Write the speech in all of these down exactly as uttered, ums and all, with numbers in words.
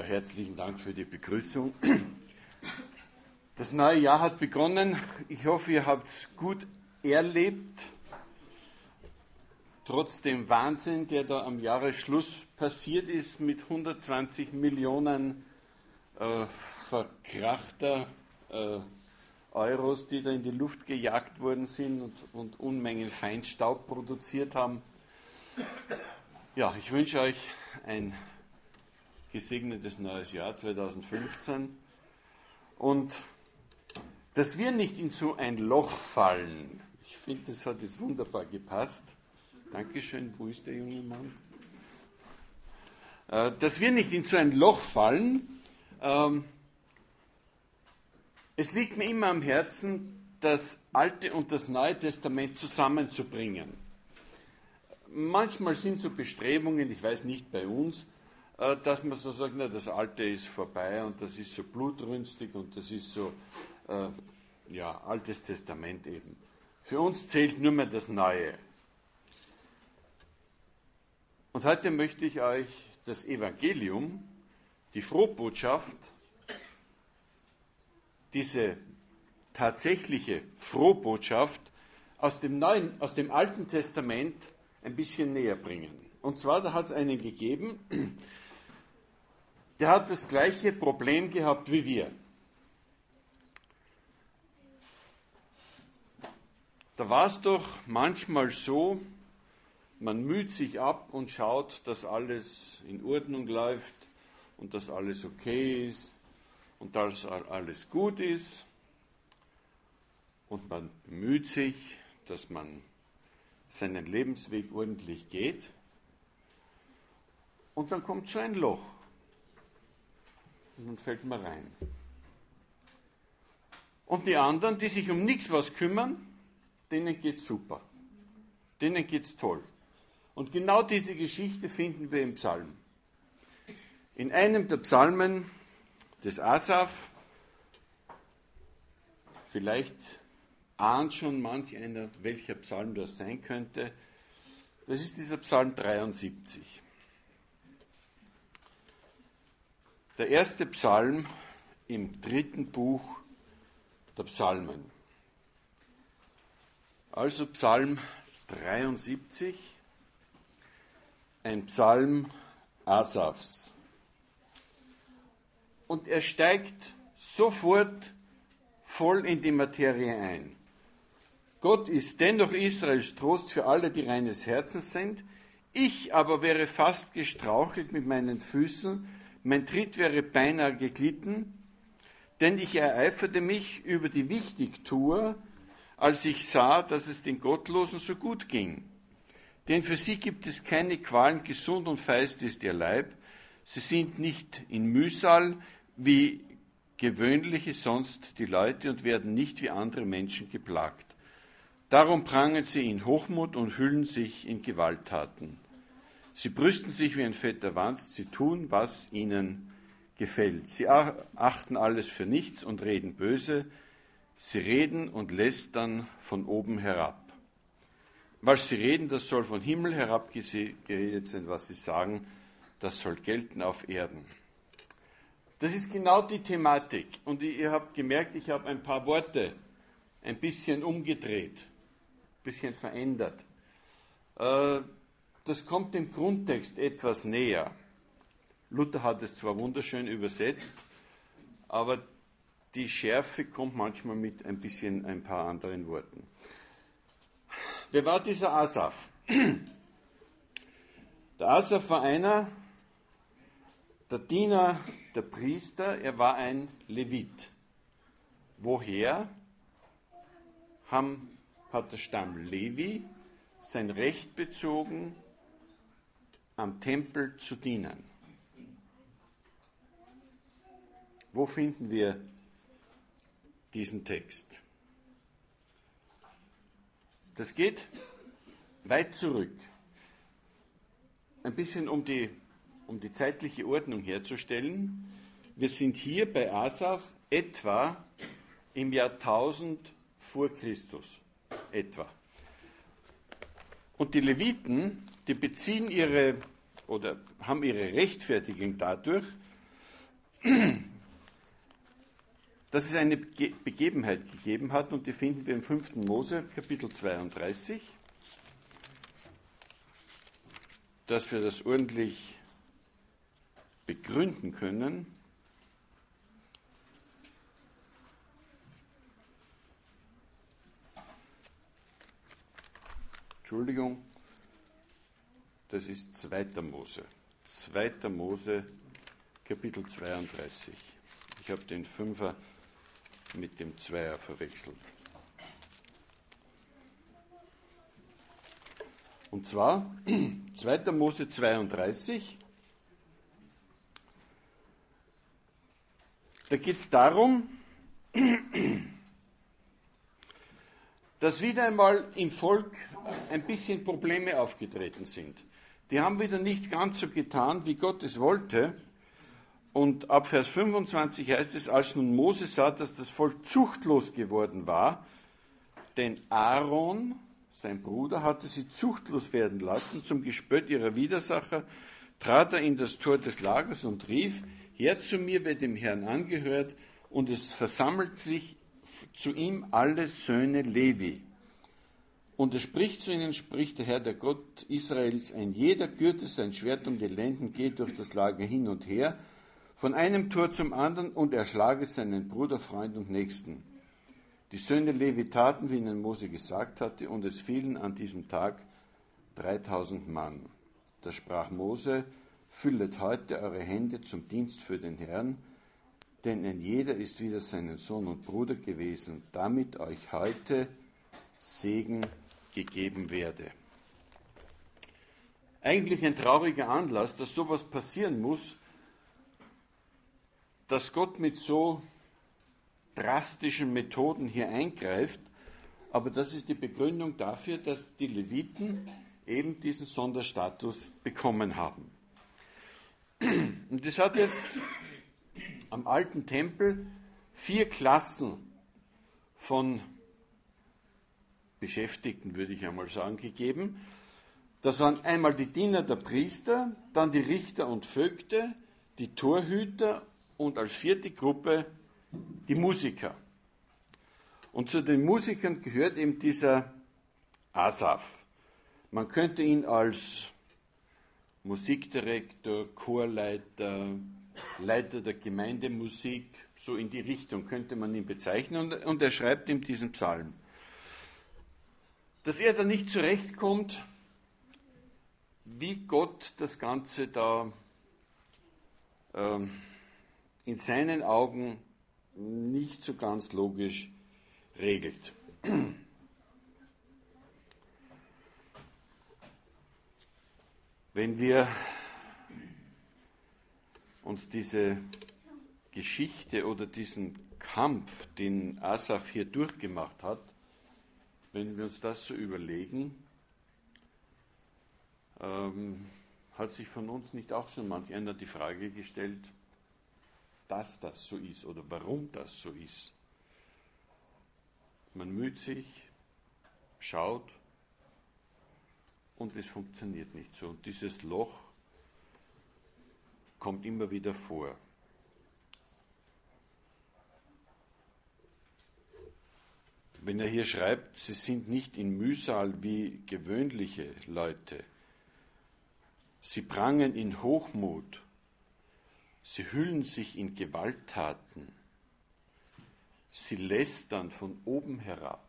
Ja, herzlichen Dank für die Begrüßung. Das neue Jahr hat begonnen. Ich hoffe, ihr habt es gut erlebt. Trotz dem Wahnsinn, der da am Jahresschluss passiert ist, mit hundertzwanzig Millionen äh, verkrachter äh, Euros, die da in die Luft gejagt worden sind und, und Unmengen Feinstaub produziert haben. Ja, ich wünsche euch ein gesegnetes neues Jahr zweitausendfünfzehn und dass wir nicht in so ein Loch fallen. Ich finde, das hat jetzt wunderbar gepasst. Dankeschön, wo ist der junge Mann? Äh, dass wir nicht in so ein Loch fallen. Ähm, es liegt mir immer am Herzen, das Alte und das Neue Testament zusammenzubringen. Manchmal sind so Bestrebungen, ich weiß nicht bei uns, dass man so sagt, na, das Alte ist vorbei und das ist so blutrünstig und das ist so, äh, ja, Altes Testament eben. Für uns zählt nur mehr das Neue. Und heute möchte ich euch das Evangelium, die Frohbotschaft, diese tatsächliche Frohbotschaft aus dem Neuen, aus dem Alten Testament ein bisschen näher bringen. Und zwar, da hat es einen gegeben, der hat das gleiche Problem gehabt wie wir. Da war es doch manchmal so, man müht sich ab und schaut, dass alles in Ordnung läuft und dass alles okay ist und dass alles gut ist. Und man bemüht sich, dass man seinen Lebensweg ordentlich geht. Und dann kommt so ein Loch. Und dann fällt man rein. Und die anderen, die sich um nichts was kümmern, denen geht's super. Denen geht's toll. Und genau diese Geschichte finden wir im Psalm. In einem der Psalmen des Asaf, vielleicht ahnt schon manch einer, welcher Psalm das sein könnte, das ist dieser Psalm dreiundsiebzig. Der erste Psalm im dritten Buch der Psalmen. Also Psalm dreiundsiebzig, ein Psalm Asafs. Und er steigt sofort voll in die Materie ein. Gott ist dennoch Israels Trost für alle, die reines Herzens sind. Ich aber wäre fast gestrauchelt mit meinen Füßen, mein Tritt wäre beinahe geglitten, denn ich ereiferte mich über die Wichtigtuer, als ich sah, dass es den Gottlosen so gut ging. Denn für sie gibt es keine Qualen, gesund und feist ist ihr Leib. Sie sind nicht in Mühsal wie gewöhnliche sonst die Leute und werden nicht wie andere Menschen geplagt. Darum prangen sie in Hochmut und hüllen sich in Gewalttaten. Sie brüsten sich wie ein fetter Wanst, sie tun, was ihnen gefällt. Sie achten alles für nichts und reden böse. Sie reden und lästern von oben herab. Was sie reden, das soll von Himmel herab geredet sein, was sie sagen, das soll gelten auf Erden. Das ist genau die Thematik. Und ihr habt gemerkt, ich habe ein paar Worte ein bisschen umgedreht, ein bisschen verändert. Das kommt dem Grundtext etwas näher. Luther hat es zwar wunderschön übersetzt, aber die Schärfe kommt manchmal mit ein bisschen ein paar anderen Worten. Wer war dieser Asaf? Der Asaf war einer der Diener der Priester, er war ein Levit. Woher haben, hat der Stamm Levi sein Recht bezogen, am Tempel zu dienen? Wo finden wir diesen Text? Das geht weit zurück. Ein bisschen um die, um die zeitliche Ordnung herzustellen. Wir sind hier bei Asaf etwa im Jahr tausend vor Christus. Etwa. Und die Leviten, die beziehen ihre oder haben ihre Rechtfertigung dadurch, dass es eine Begebenheit gegeben hat, und die finden wir im fünften Mose, Kapitel zweiunddreißig, dass wir das ordentlich begründen können. Entschuldigung, das ist zweiter Mose. zweiter Mose, Kapitel zweiunddreißig. Ich habe den Fünfer mit dem Zweier verwechselt. Und zwar zweiter Mose zweiunddreißig. Da geht es darum, dass wieder einmal im Volk ein bisschen Probleme aufgetreten sind. Die haben wieder nicht ganz so getan, wie Gott es wollte. Und ab Vers fünfundzwanzig heißt es, als nun Mose sah, dass das Volk zuchtlos geworden war, denn Aaron, sein Bruder, hatte sie zuchtlos werden lassen zum Gespött ihrer Widersacher, trat er in das Tor des Lagers und rief, her zu mir, wer dem Herrn angehört, und es versammelt sich zu ihm alle Söhne Levi. Und er spricht zu ihnen, spricht der Herr, der Gott Israels, ein jeder gürte sein Schwert um die Lenden, geht durch das Lager hin und her, von einem Tor zum anderen, und erschlage seinen Bruder, Freund und Nächsten. Die Söhne Levi taten, wie ihnen Mose gesagt hatte, und es fielen an diesem Tag dreitausend Mann. Da sprach Mose, füllet heute eure Hände zum Dienst für den Herrn, denn ein jeder ist wieder seinen Sohn und Bruder gewesen, damit euch heute Segen gegeben werde. Eigentlich ein trauriger Anlass, dass sowas passieren muss, dass Gott mit so drastischen Methoden hier eingreift, aber das ist die Begründung dafür, dass die Leviten eben diesen Sonderstatus bekommen haben. Und es hat jetzt am alten Tempel vier Klassen von Beschäftigten, würde ich einmal sagen, gegeben. Das waren einmal die Diener der Priester, dann die Richter und Vögte, die Torhüter und als vierte Gruppe die Musiker. Und zu den Musikern gehört eben dieser Asaf. Man könnte ihn als Musikdirektor, Chorleiter, Leiter der Gemeindemusik, so in die Richtung könnte man ihn bezeichnen. Und, und er schreibt ihm diesen Psalm. Dass er da nicht zurechtkommt, wie Gott das Ganze da ähm, in seinen Augen nicht so ganz logisch regelt. Wenn wir uns diese Geschichte oder diesen Kampf, den Asaf hier durchgemacht hat, wenn wir uns das so überlegen, ähm, hat sich von uns nicht auch schon manch einer die Frage gestellt, dass das so ist oder warum das so ist. Man müht sich, schaut und es funktioniert nicht so. Und dieses Loch kommt immer wieder vor. Wenn er hier schreibt, sie sind nicht in Mühsal wie gewöhnliche Leute, sie prangen in Hochmut, sie hüllen sich in Gewalttaten, sie lästern von oben herab.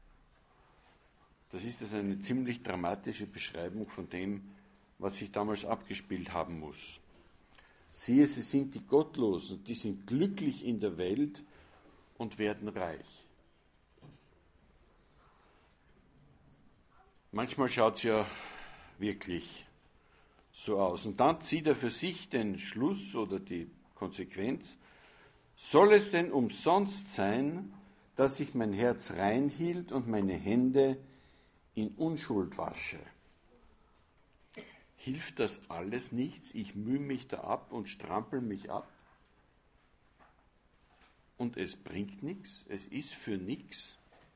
Das ist also eine ziemlich dramatische Beschreibung von dem, was sich damals abgespielt haben muss. Siehe, sie sind die Gottlosen, die sind glücklich in der Welt und werden reich. Manchmal schaut es ja wirklich so aus. Und dann zieht er für sich den Schluss oder die Konsequenz, soll es denn umsonst sein, dass ich mein Herz rein hielt und meine Hände in Unschuld wasche? Hilft das alles nichts? Ich mühe mich da ab und strampel mich ab und es bringt nichts, es ist für nichts.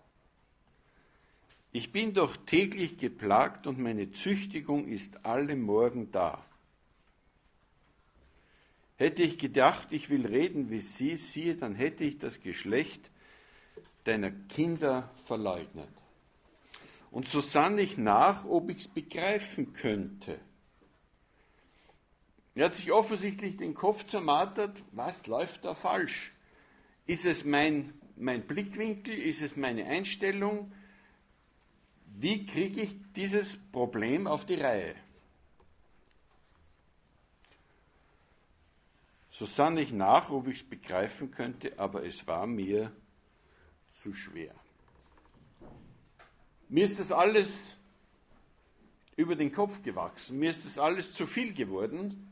Ich bin doch täglich geplagt und meine Züchtigung ist alle Morgen da. Hätte ich gedacht, ich will reden wie sie, siehe, dann hätte ich das Geschlecht deiner Kinder verleugnet. Und so sann ich nach, ob ich es begreifen könnte. Er hat sich offensichtlich den Kopf zermartert, was läuft da falsch? Ist es mein, mein Blickwinkel, ist es meine Einstellung? Wie kriege ich dieses Problem auf die Reihe? So sann ich nach, ob ich es begreifen könnte, aber es war mir zu schwer. Mir ist das alles über den Kopf gewachsen, mir ist das alles zu viel geworden.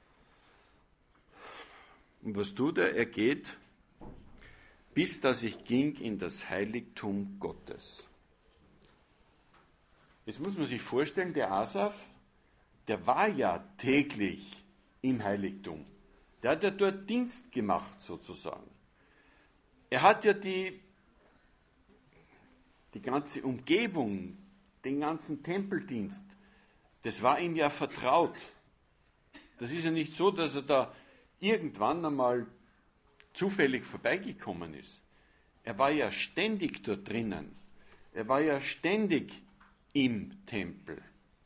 Und was tut er? Er geht, bis dass ich ging in das Heiligtum Gottes. Jetzt muss man sich vorstellen, der Asaf, der war ja täglich im Heiligtum. Der hat ja dort Dienst gemacht, sozusagen. Er hat ja die, die ganze Umgebung, den ganzen Tempeldienst, das war ihm ja vertraut. Das ist ja nicht so, dass er da irgendwann einmal zufällig vorbeigekommen ist. Er war ja ständig dort drinnen. Er war ja ständig im Tempel.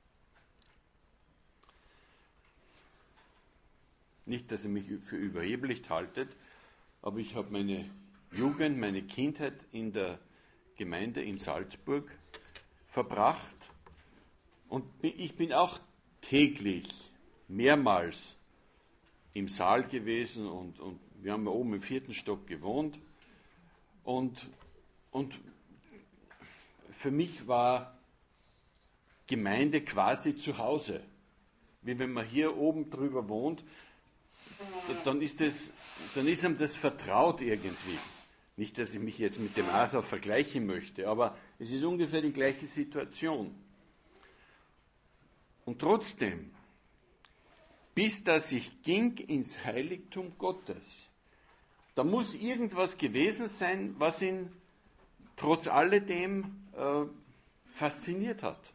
Nicht, dass ihr mich für überheblich haltet, aber ich habe meine Jugend, meine Kindheit in der Gemeinde in Salzburg verbracht und ich bin auch täglich, mehrmals im Saal gewesen und, und wir haben ja oben im vierten Stock gewohnt und, und für mich war Gemeinde quasi zu Hause. Wie wenn man hier oben drüber wohnt, dann ist, das, dann ist einem das vertraut irgendwie. Nicht, dass ich mich jetzt mit dem Asaf vergleichen möchte, aber es ist ungefähr die gleiche Situation. Und trotzdem, bis dass ich ging ins Heiligtum Gottes, da muss irgendwas gewesen sein, was ihn trotz alledem äh, fasziniert hat.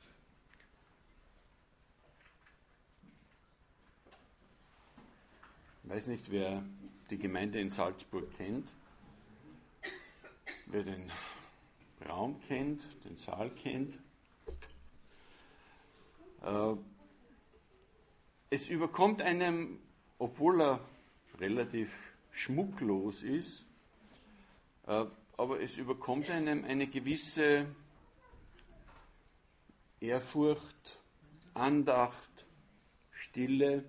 Ich weiß nicht, wer die Gemeinde in Salzburg kennt, wer den Raum kennt, den Saal kennt. Äh, es überkommt einem, obwohl er relativ schmucklos ist, äh, aber es überkommt einem eine gewisse Ehrfurcht, Andacht, Stille.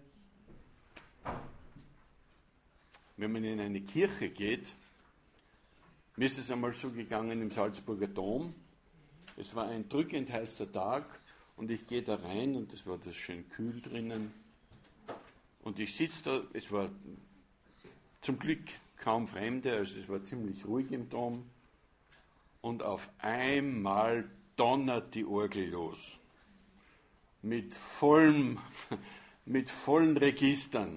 Wenn man in eine Kirche geht, mir ist es einmal so gegangen im Salzburger Dom, es war ein drückend heißer Tag und ich gehe da rein und es war das schön kühl drinnen und ich sitze da, es war zum Glück kaum Fremde, also es war ziemlich ruhig im Dom und auf einmal donnert die Orgel los mit vollem, mit vollen Registern.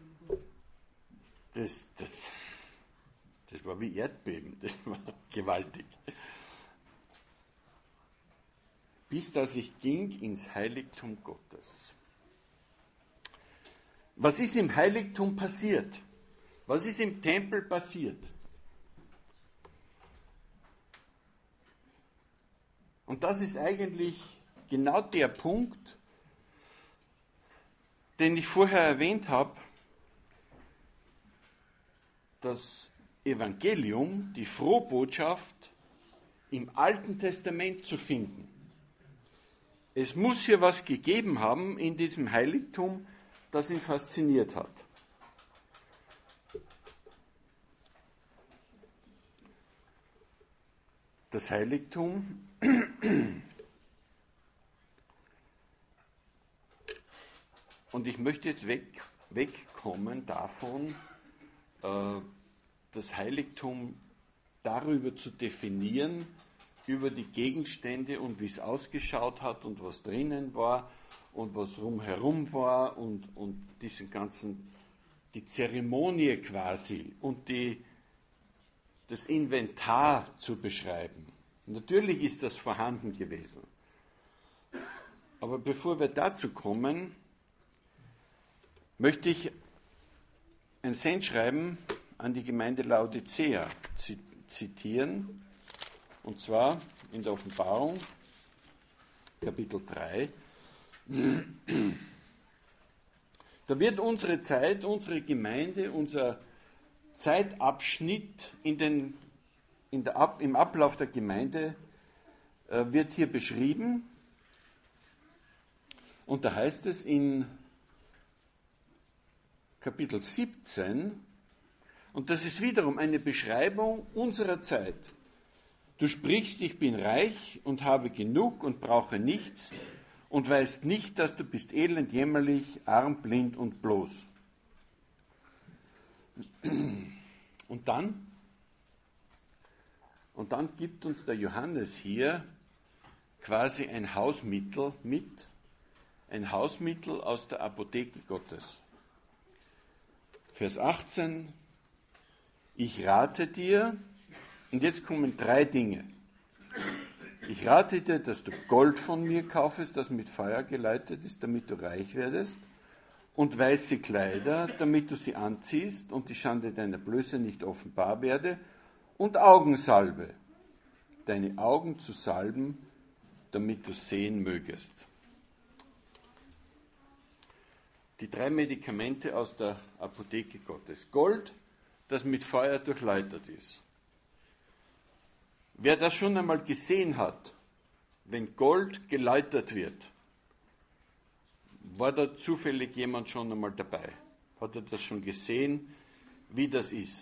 Das, das, das war wie Erdbeben, das war gewaltig. Bis dass ich ging ins Heiligtum Gottes. Was ist im Heiligtum passiert? Was ist im Tempel passiert? Und das ist eigentlich genau der Punkt, den ich vorher erwähnt habe. Das Evangelium, die Frohbotschaft, im Alten Testament zu finden. Es muss hier was gegeben haben in diesem Heiligtum, das ihn fasziniert hat. Das Heiligtum und ich möchte jetzt weg, wegkommen davon, das Heiligtum darüber zu definieren, über die Gegenstände und wie es ausgeschaut hat und was drinnen war und was rumherum war und, und diesen ganzen, die Zeremonie quasi und die, das Inventar zu beschreiben. Natürlich ist das vorhanden gewesen. Aber bevor wir dazu kommen, möchte ich ein Sendschreiben an die Gemeinde Laodicea zitieren, und zwar in der Offenbarung, Kapitel drei. Da wird unsere Zeit, unsere Gemeinde, unser Zeitabschnitt in den, in der Ab, im Ablauf der Gemeinde äh, wird hier beschrieben. Und da heißt es in Kapitel siebzehn, und das ist wiederum eine Beschreibung unserer Zeit. Du sprichst, ich bin reich und habe genug und brauche nichts und weißt nicht, dass du bist elend, jämmerlich, arm, blind und bloß. Und dann, und dann gibt uns der Johannes hier quasi ein Hausmittel mit, ein Hausmittel aus der Apotheke Gottes. Vers achtzehn, ich rate dir, und jetzt kommen drei Dinge. Ich rate dir, dass du Gold von mir kaufest, das mit Feuer geleitet ist, damit du reich werdest, und weiße Kleider, damit du sie anziehst und die Schande deiner Blöße nicht offenbar werde, und Augensalbe, deine Augen zu salben, damit du sehen mögest. Die drei Medikamente aus der Apotheke Gottes. Gold, das mit Feuer durchläutert ist. Wer das schon einmal gesehen hat, wenn Gold geläutert wird, war da zufällig jemand schon einmal dabei? Hat er das schon gesehen, wie das ist?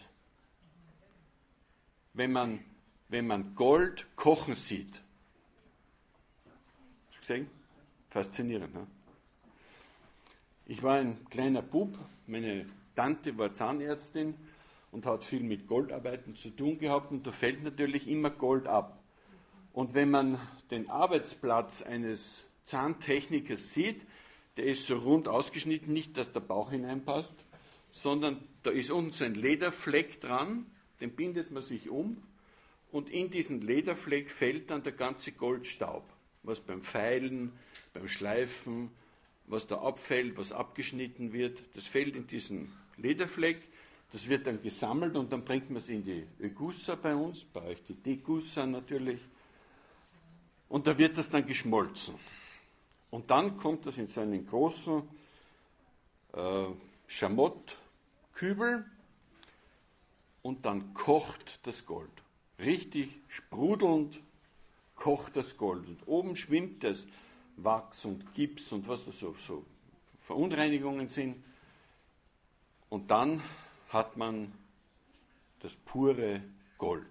Wenn man, wenn man Gold kochen sieht. Hast du gesehen? Faszinierend, ne? Ich war ein kleiner Bub, meine Tante war Zahnärztin und hat viel mit Goldarbeiten zu tun gehabt, und da fällt natürlich immer Gold ab. Und wenn man den Arbeitsplatz eines Zahntechnikers sieht, der ist so rund ausgeschnitten, nicht, dass der Bauch hineinpasst, sondern da ist unten so ein Lederfleck dran, den bindet man sich um, und in diesen Lederfleck fällt dann der ganze Goldstaub, was beim Feilen, beim Schleifen, was da abfällt, was abgeschnitten wird, das fällt in diesen Lederfleck. Das wird dann gesammelt und dann bringt man es in die Ögussa bei uns, bei euch die Degussa natürlich. Und da wird das dann geschmolzen. Und dann kommt das in so einen großen äh, Schamottkübel und dann kocht das Gold. Richtig sprudelnd kocht das Gold. Und oben schwimmt das Wachs und Gips und was da so, so Verunreinigungen sind. Und dann hat man das pure Gold.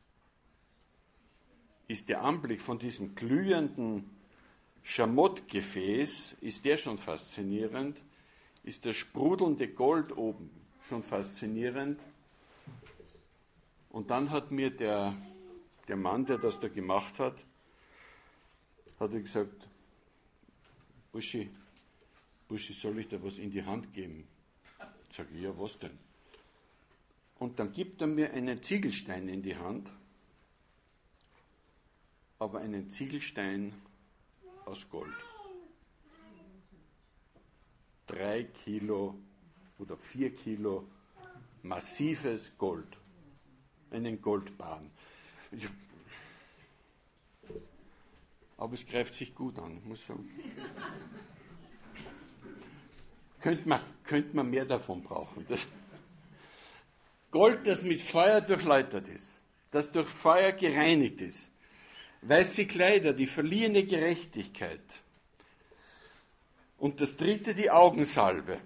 Ist der Anblick von diesem glühenden Schamottgefäß, ist der schon faszinierend? Ist das sprudelnde Gold oben schon faszinierend? Und dann hat mir der, der Mann, der das da gemacht hat, hat er gesagt, Buschi, Buschi, soll ich dir was in die Hand geben? Ich sage, ja, was denn? Und dann gibt er mir einen Ziegelstein in die Hand, aber einen Ziegelstein aus Gold. Drei Kilo oder vier Kilo massives Gold. Einen Goldbarren. Ich, aber es greift sich gut an, muss ich sagen. Könnte man, könnte man mehr davon brauchen. Das Gold, das mit Feuer durchläutert ist, das durch Feuer gereinigt ist. Weiße Kleider, die verliehene Gerechtigkeit. Und das dritte, die Augensalbe.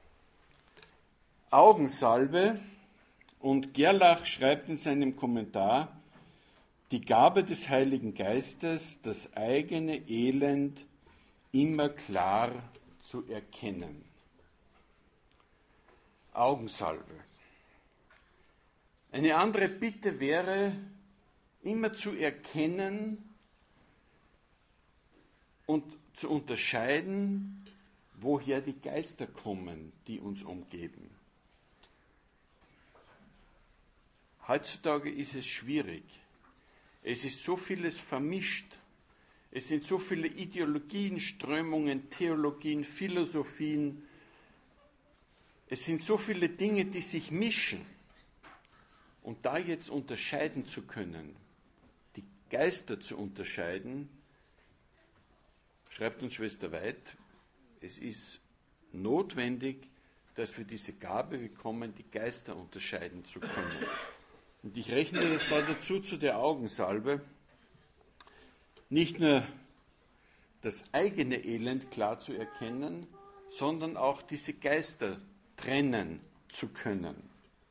Augensalbe, und Gerlach schreibt in seinem Kommentar, die Gabe des Heiligen Geistes, das eigene Elend immer klar zu erkennen. Augensalbe. Eine andere Bitte wäre, immer zu erkennen und zu unterscheiden, woher die Geister kommen, die uns umgeben. Heutzutage ist es schwierig. Es ist so vieles vermischt. Es sind so viele Ideologien, Strömungen, Theologien, Philosophien. es sind so viele Dinge, die sich mischen. Und da jetzt unterscheiden zu können, die Geister zu unterscheiden, schreibt uns Schwester Weid, es ist notwendig, dass wir diese Gabe bekommen, die Geister unterscheiden zu können. Und ich rechne das da dazu zu der Augensalbe, nicht nur das eigene Elend klar zu erkennen, sondern auch diese Geister trennen zu können.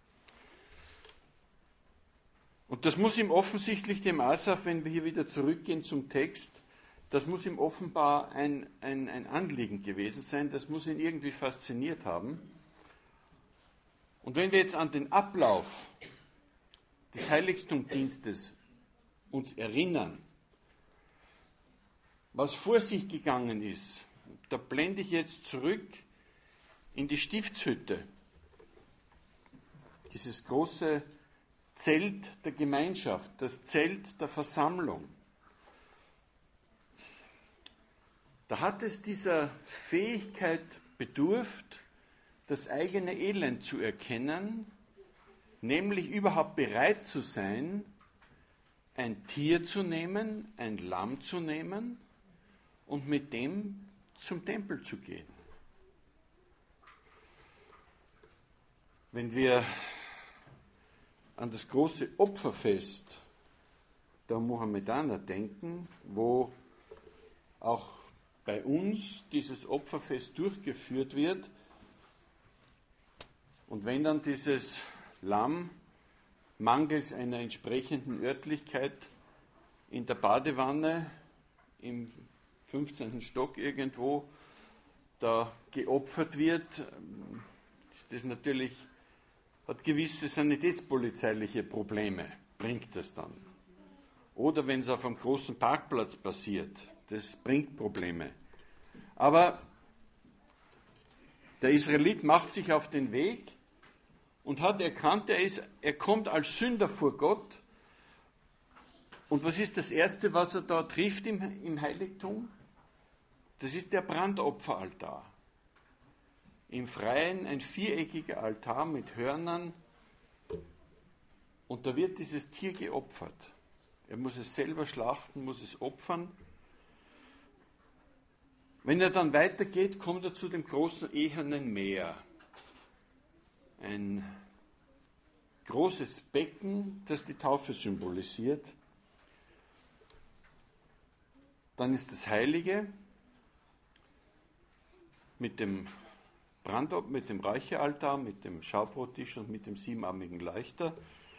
Und das muss ihm offensichtlich dem Asaf, wenn wir hier wieder zurückgehen zum Text, das muss ihm offenbar ein, ein, ein Anliegen gewesen sein, das muss ihn irgendwie fasziniert haben. Und wenn wir jetzt an den Ablauf des Heiligtumdienstes uns erinnern, was vor sich gegangen ist, da blende ich jetzt zurück in die Stiftshütte, dieses große Zelt der Gemeinschaft, das Zelt der Versammlung. Da hat es dieser Fähigkeit bedurft, das eigene Elend zu erkennen, nämlich überhaupt bereit zu sein, ein Tier zu nehmen, ein Lamm zu nehmen und mit dem zum Tempel zu gehen. Wenn wir an das große Opferfest der Mohammedaner denken, wo auch bei uns dieses Opferfest durchgeführt wird, und wenn dann dieses Lamm mangels einer entsprechenden Örtlichkeit in der Badewanne im fünfzehnten Stock irgendwo da geopfert wird, ist das natürlich, hat gewisse sanitätspolizeiliche Probleme, bringt das dann. Oder wenn es auf einem großen Parkplatz passiert, das bringt Probleme. Aber der Israelit macht sich auf den Weg und hat erkannt, er, ist, er kommt als Sünder vor Gott. Und was ist das Erste, was er da trifft im, im Heiligtum? Das ist der Brandopferaltar. Im Freien ein viereckiger Altar mit Hörnern. Und da wird dieses Tier geopfert. Er muss es selber schlachten, muss es opfern. Wenn er dann weitergeht, kommt er zu dem großen ehernen Meer. Ein großes Becken, das die Taufe symbolisiert. Dann ist das Heilige mit dem Brandopfer, mit dem Räucheraltar, mit dem Schaubrottisch und mit dem siebenarmigen Leuchter.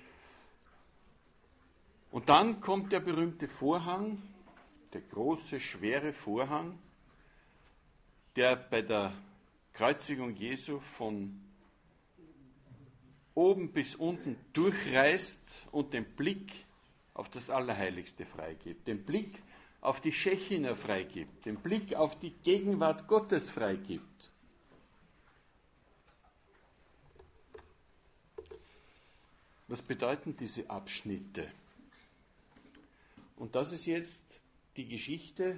Und dann kommt der berühmte Vorhang, der große, schwere Vorhang, der bei der Kreuzigung Jesu von oben bis unten durchreißt und den Blick auf das Allerheiligste freigibt, den Blick auf die Schechina freigibt, den Blick auf die Gegenwart Gottes freigibt. Was bedeuten diese Abschnitte? Und das ist jetzt die Geschichte,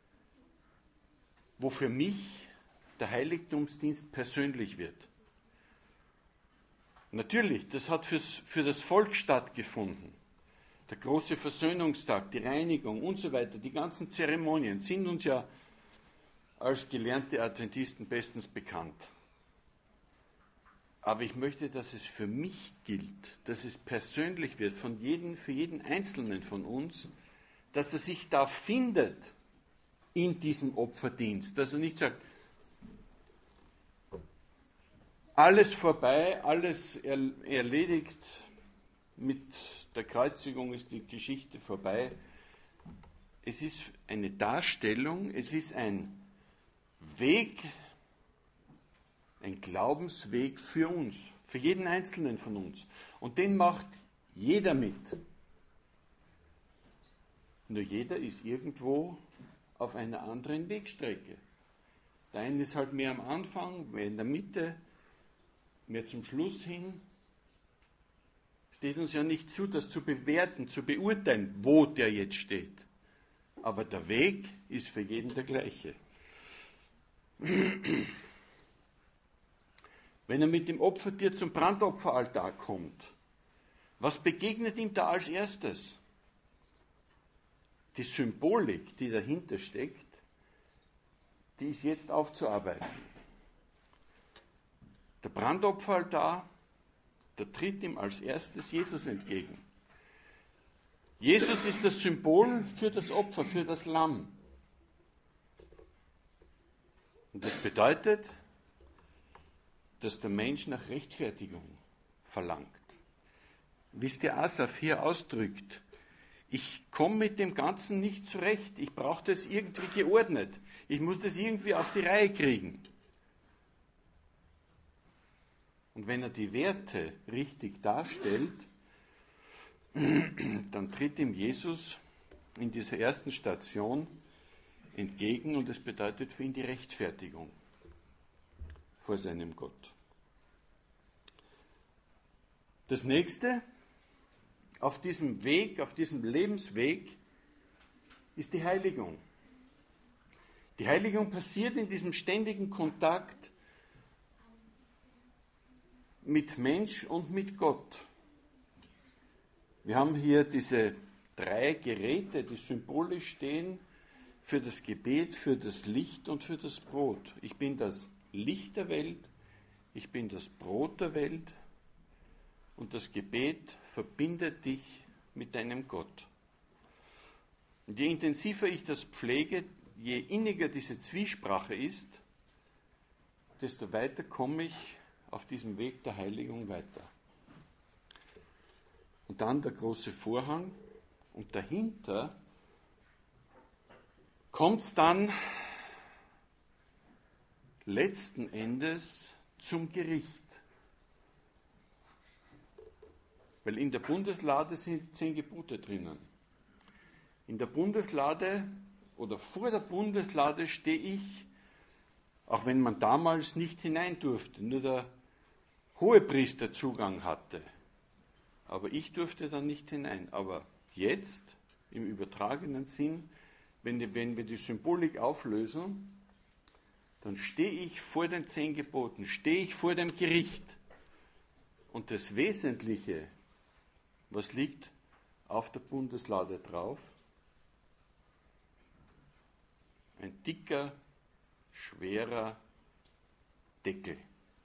wo für mich der Heiligtumsdienst persönlich wird. Natürlich, das hat fürs, für das Volk stattgefunden. Der große Versöhnungstag, die Reinigung und so weiter, die ganzen Zeremonien sind uns ja als gelernte Adventisten bestens bekannt. Aber ich möchte, dass es für mich gilt, dass es persönlich wird, von jedem, für jeden Einzelnen von uns, dass er sich da findet in diesem Opferdienst. Dass er nicht sagt, alles vorbei, alles erledigt, mit der Kreuzigung ist die Geschichte vorbei. Es ist eine Darstellung, es ist ein Weg, ein Glaubensweg für uns, für jeden Einzelnen von uns. Und den macht jeder mit. Nur jeder ist irgendwo auf einer anderen Wegstrecke. Der eine ist halt mehr am Anfang, mehr in der Mitte, mehr zum Schluss hin. Steht uns ja nicht zu, das zu bewerten, zu beurteilen, wo der jetzt steht. Aber der Weg ist für jeden der gleiche. Wenn er mit dem Opfertier zum Brandopferaltar kommt, was begegnet ihm da als erstes? Die Symbolik, die dahinter steckt, die ist jetzt aufzuarbeiten. Der Brandopferaltar, da tritt ihm als erstes Jesus entgegen. Jesus ist das Symbol für das Opfer, für das Lamm. Und das bedeutet, dass der Mensch nach Rechtfertigung verlangt. Wie es der Asaf hier ausdrückt, ich komme mit dem Ganzen nicht zurecht, ich brauche das irgendwie geordnet, ich muss das irgendwie auf die Reihe kriegen. Und wenn er die Werte richtig darstellt, dann tritt ihm Jesus in dieser ersten Station entgegen und es bedeutet für ihn die Rechtfertigung vor seinem Gott. Das nächste auf diesem Weg, auf diesem Lebensweg ist die Heiligung. Die Heiligung passiert in diesem ständigen Kontakt mit Mensch und mit Gott. Wir haben hier diese drei Geräte, die symbolisch stehen für das Gebet, für das Licht und für das Brot. Ich bin das Licht der Welt, ich bin das Brot der Welt und das Gebet verbindet dich mit deinem Gott. Und je intensiver ich das pflege, je inniger diese Zwiesprache ist, desto weiter komme ich auf diesem Weg der Heiligung weiter. Und dann der große Vorhang und dahinter kommt es dann letzten Endes zum Gericht. Weil in der Bundeslade sind zehn Gebote drinnen. In der Bundeslade oder vor der Bundeslade stehe ich, auch wenn man damals nicht hinein durfte, nur der Hohepriester Zugang hatte. Aber ich durfte da nicht hinein. Aber jetzt, im übertragenen Sinn, wenn, die, wenn wir die Symbolik auflösen, dann stehe ich vor den zehn Geboten, stehe ich vor dem Gericht. Und das Wesentliche, was liegt auf der Bundeslade drauf? Ein dicker, schwerer Deckel,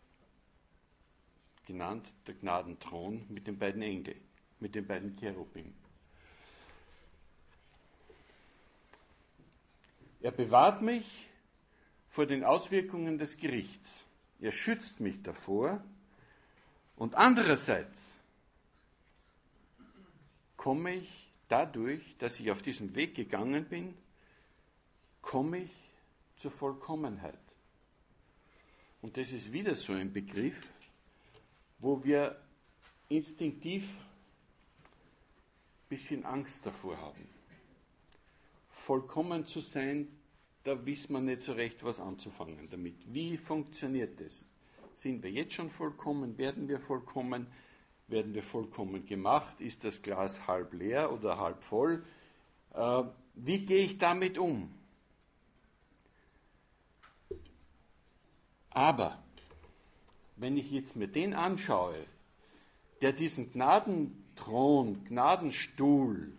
genannt der Gnadenthron mit den beiden Engeln, mit den beiden Cherubim. Er bewahrt mich vor den Auswirkungen des Gerichts. Er schützt mich davor. Und andererseits komme ich dadurch, dass ich auf diesem Weg gegangen bin, komme ich zur Vollkommenheit. Und das ist wieder so ein Begriff, wo wir instinktiv ein bisschen Angst davor haben. Vollkommen zu sein, da wissen wir nicht so recht, was anzufangen damit. Wie funktioniert das? Sind wir jetzt schon vollkommen? Werden wir vollkommen? Werden wir vollkommen gemacht? Ist das Glas halb leer oder halb voll? Äh, wie gehe ich damit um? Aber wenn ich jetzt mir den anschaue, der diesen Gnadenthron, Gnadenstuhl,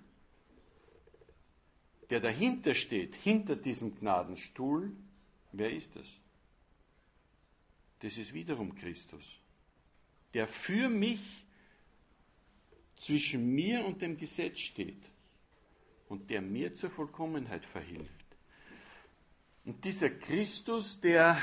der dahinter steht, hinter diesem Gnadenstuhl, wer ist das? Das ist wiederum Christus, der für mich zwischen mir und dem Gesetz steht und der mir zur Vollkommenheit verhilft. Und dieser Christus, der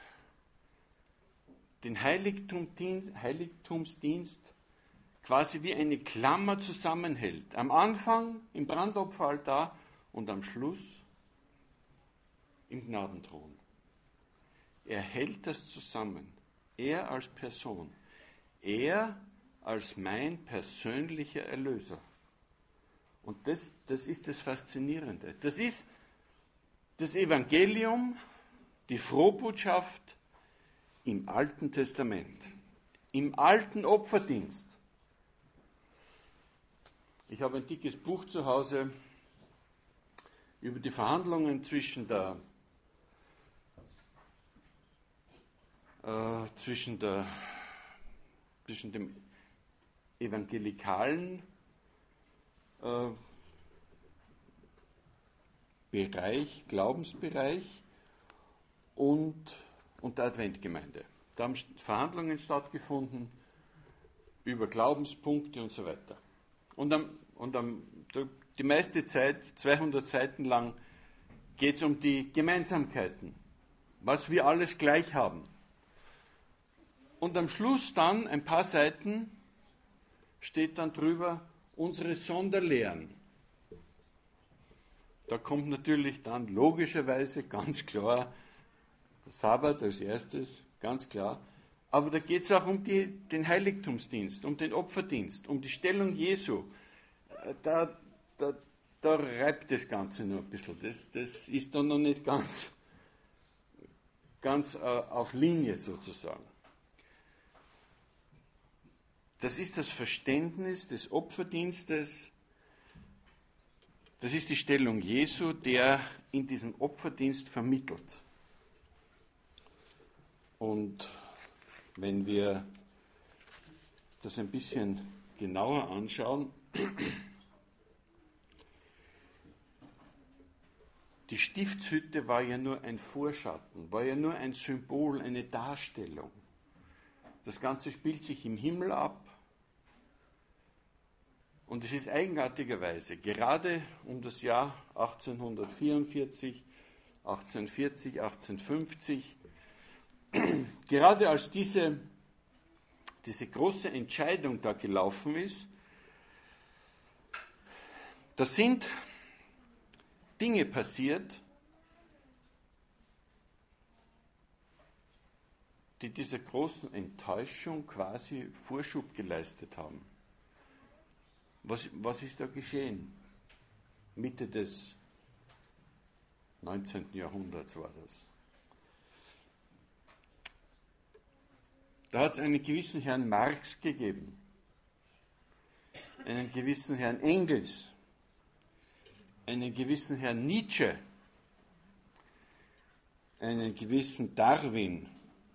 den Heiligtumsdienst, Heiligtumsdienst quasi wie eine Klammer zusammenhält. Am Anfang im Brandopferaltar und am Schluss im Gnadenthron. Er hält das zusammen. Er als Person. Er als mein persönlicher Erlöser. Und das, das ist das Faszinierende. Das ist das Evangelium, die Frohbotschaft im Alten Testament, im alten Opferdienst. Ich habe ein dickes Buch zu Hause über die Verhandlungen zwischen der äh, zwischen, der, zwischen dem evangelikalen äh, Bereich, Glaubensbereich und, und der Adventgemeinde. Da haben Verhandlungen stattgefunden über Glaubenspunkte und so weiter. Und, am, und am, die meiste Zeit, zweihundert Seiten lang, geht es um die Gemeinsamkeiten, was wir alles gleich haben. Und am Schluss dann, ein paar Seiten, steht dann drüber unsere Sonderlehren. Da kommt natürlich dann logischerweise ganz klar der Sabbat als erstes, ganz klar. Aber da geht es auch um die, den Heiligtumsdienst, um den Opferdienst, um die Stellung Jesu. Da, da, da reibt das Ganze nur ein bisschen. Das, das ist dann noch nicht ganz, ganz äh, auf Linie sozusagen. Das ist das Verständnis des Opferdienstes. Das ist die Stellung Jesu, der in diesem Opferdienst vermittelt. Und wenn wir das ein bisschen genauer anschauen, die Stiftshütte war ja nur ein Vorschatten, war ja nur ein Symbol, eine Darstellung. Das Ganze spielt sich im Himmel ab. Und es ist eigenartigerweise, gerade um das Jahr achtzehnhundertvierundvierzig, achtzehnhundertvierzig, achtzehnhundertfünfzig, gerade als diese, diese große Entscheidung da gelaufen ist, da sind Dinge passiert, die dieser großen Enttäuschung quasi Vorschub geleistet haben. Was, was ist da geschehen? Mitte des neunzehnten Jahrhunderts war das. Da hat es einen gewissen Herrn Marx gegeben, einen gewissen Herrn Engels, einen gewissen Herrn Nietzsche, einen gewissen Darwin.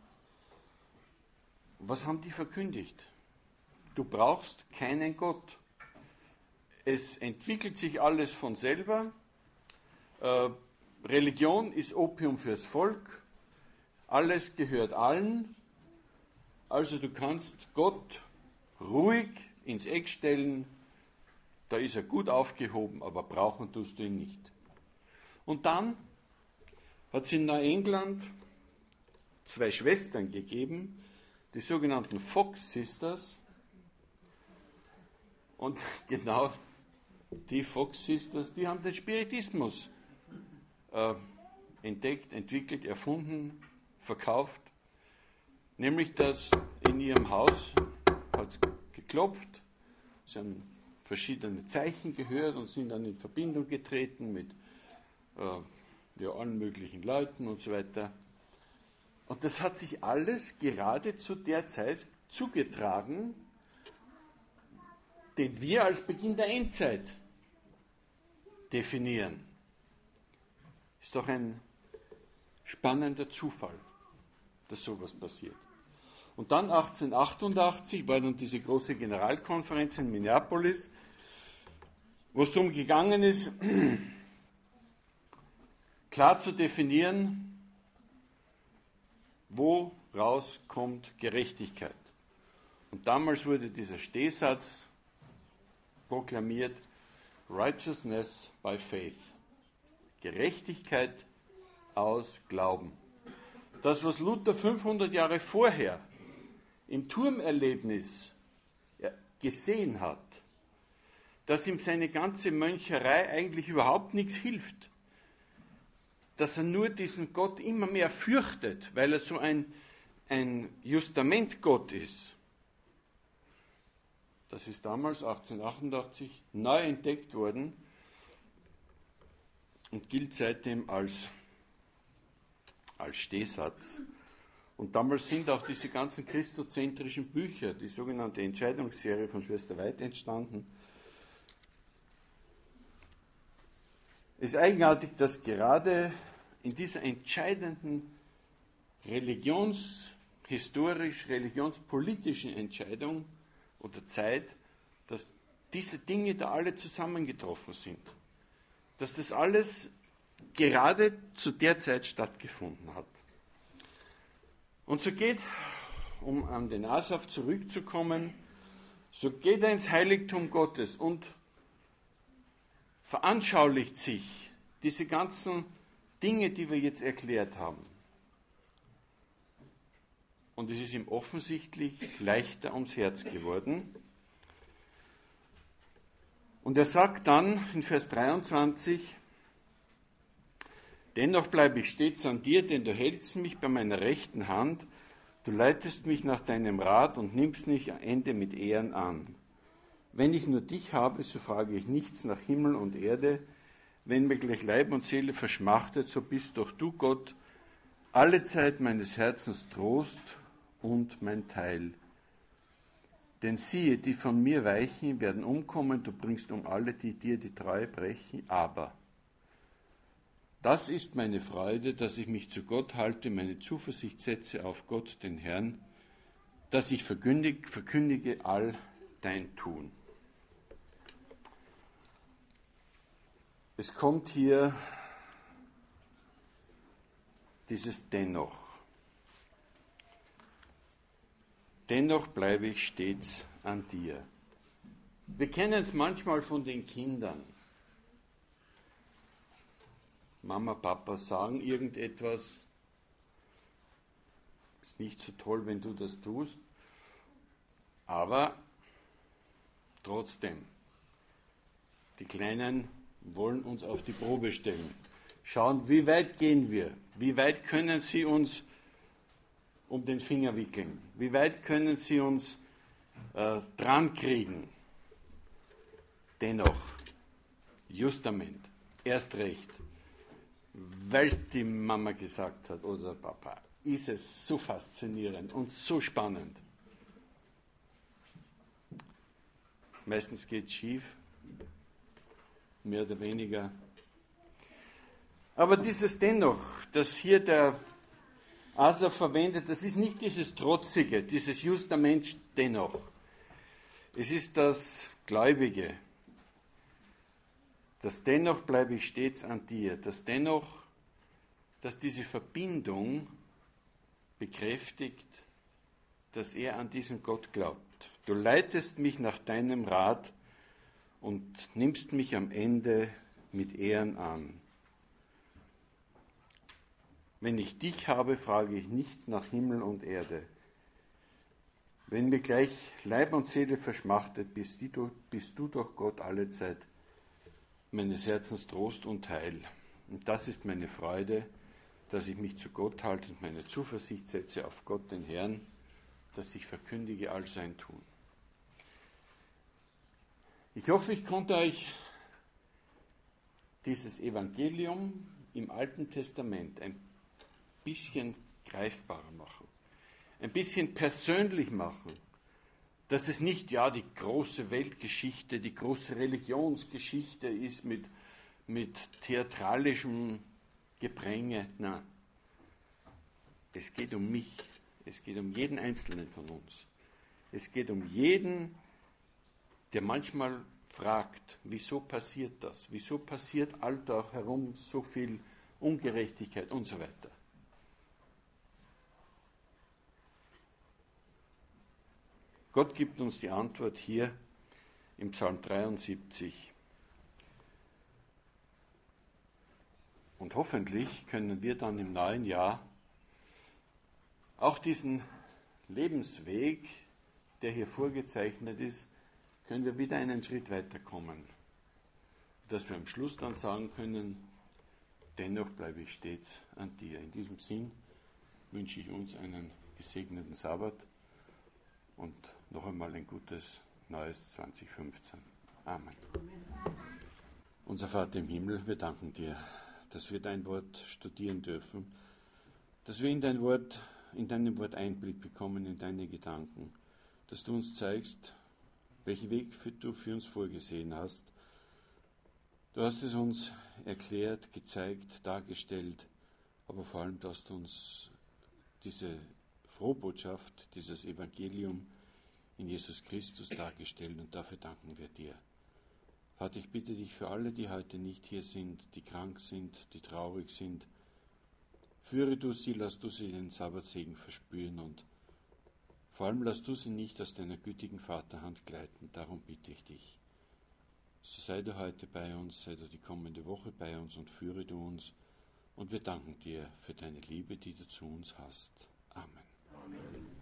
Was haben die verkündigt? Du brauchst keinen Gott. Es entwickelt sich alles von selber. Äh, Religion ist Opium fürs Volk. Alles gehört allen. Also du kannst Gott ruhig ins Eck stellen. Da ist er gut aufgehoben, aber brauchen tust du ihn nicht. Und dann hat es in Neuengland zwei Schwestern gegeben, die sogenannten Fox Sisters. Und genau die Fox Sisters, die haben den Spiritismus äh, entdeckt, entwickelt, erfunden, verkauft. Nämlich, dass in ihrem Haus hat es geklopft, sie haben verschiedene Zeichen gehört und sind dann in Verbindung getreten mit äh, ja, allen möglichen Leuten und so weiter. Und das hat sich alles gerade zu der Zeit zugetragen, den wir als Beginn der Endzeit definieren. Ist doch ein spannender Zufall, dass sowas passiert. Und dann achtzehnhundertachtundachtzig war dann diese große Generalkonferenz in Minneapolis, wo es darum gegangen ist, klar zu definieren, woraus kommt Gerechtigkeit. Und damals wurde dieser Stehsatz proklamiert, Righteousness by Faith. Gerechtigkeit aus Glauben. Das, was Luther fünfhundert Jahre vorher im Turmerlebnis gesehen hat, dass ihm seine ganze Möncherei eigentlich überhaupt nichts hilft. Dass er nur diesen Gott immer mehr fürchtet, weil er so ein, ein Justamentgott ist. Das ist damals, achtzehnhundertachtundachtzig, neu entdeckt worden und gilt seitdem als, als Stehsatz. Und damals sind auch diese ganzen christozentrischen Bücher, die sogenannte Entscheidungsserie von Schwester Weid, entstanden. Es ist eigenartig, dass gerade in dieser entscheidenden Religions-, historisch, religionspolitischen Entscheidung oder Zeit, dass diese Dinge da alle zusammengetroffen sind. Dass das alles gerade zu der Zeit stattgefunden hat. Und so geht, um an den Asaf zurückzukommen, so geht er ins Heiligtum Gottes und veranschaulicht sich diese ganzen Dinge, die wir jetzt erklärt haben. Und es ist ihm offensichtlich leichter ums Herz geworden. Und er sagt dann in Vers dreiundzwanzig, dennoch bleibe ich stets an dir, denn du hältst mich bei meiner rechten Hand, du leitest mich nach deinem Rat und nimmst mich am Ende mit Ehren an. Wenn ich nur dich habe, so frage ich nichts nach Himmel und Erde. Wenn mir gleich Leib und Seele verschmachtet, so bist doch du, Gott, alle Zeit meines Herzens Trost und mein Teil. Denn siehe, die von mir weichen, werden umkommen, du bringst um alle, die dir die Treue brechen, aber das ist meine Freude, dass ich mich zu Gott halte, meine Zuversicht setze auf Gott, den Herrn, dass ich verkündige, verkündige all dein Tun. Es kommt hier dieses Dennoch. Dennoch bleibe ich stets an dir. Wir kennen es manchmal von den Kindern. Mama, Papa sagen irgendetwas. Ist nicht so toll, wenn du das tust. Aber trotzdem, die Kleinen wollen uns auf die Probe stellen. Schauen, wie weit gehen wir? Wie weit können sie uns um den Finger wickeln? Wie weit können sie uns äh, dran kriegen? Dennoch, justament, erst recht, weil es die Mama gesagt hat oder Papa, ist es so faszinierend und so spannend. Meistens geht es schief, mehr oder weniger. Aber dieses Dennoch, das hier der Asaf verwendet, das ist nicht dieses Trotzige, dieses Justament dennoch. Es ist das Gläubige. Das Dennoch bleibe ich stets an dir. Das Dennoch, dass diese Verbindung bekräftigt, dass er an diesen Gott glaubt. Du leitest mich nach deinem Rat und nimmst mich am Ende mit Ehren an. Wenn ich dich habe, frage ich nicht nach Himmel und Erde. Wenn mir gleich Leib und Seele verschmachtet, bist du, bist du doch Gott alle Zeit meines Herzens Trost und Heil. Und das ist meine Freude, dass ich mich zu Gott halte und meine Zuversicht setze auf Gott, den Herrn, dass ich verkündige all sein Tun. Ich hoffe, ich konnte euch dieses Evangelium im Alten Testament ein bisschen greifbarer machen, ein bisschen persönlich machen, dass es nicht ja die große Weltgeschichte, die große Religionsgeschichte ist mit, mit theatralischem Gepränge. Nein, es geht um mich, es geht um jeden Einzelnen von uns. Es geht um jeden, der manchmal fragt, wieso passiert das? Wieso passiert alltag herum so viel Ungerechtigkeit und so weiter? Gott gibt uns die Antwort hier im Psalm dreiundsiebzig. Und hoffentlich können wir dann im neuen Jahr auch diesen Lebensweg, der hier vorgezeichnet ist, können wir wieder einen Schritt weiterkommen. Dass wir am Schluss dann sagen können, dennoch bleibe ich stets an dir. In diesem Sinn wünsche ich uns einen gesegneten Sabbat und noch einmal ein gutes neues zwanzig fünfzehn. Amen. Unser Vater im Himmel, wir danken dir, dass wir dein Wort studieren dürfen, dass wir in dein Wort, in deinem Wort Einblick bekommen in deine Gedanken, dass du uns zeigst, welchen Weg du für uns vorgesehen hast. Du hast es uns erklärt, gezeigt, dargestellt, aber vor allem, dass du uns diese Frohbotschaft, dieses Evangelium in Jesus Christus dargestellt und dafür danken wir dir. Vater, ich bitte dich für alle, die heute nicht hier sind, die krank sind, die traurig sind, führe du sie, lass du sie den Sabbatsegen verspüren und vor allem lass du sie nicht aus deiner gütigen Vaterhand gleiten, darum bitte ich dich. So sei du heute bei uns, sei du die kommende Woche bei uns und führe du uns und wir danken dir für deine Liebe, die du zu uns hast. Amen. Amen.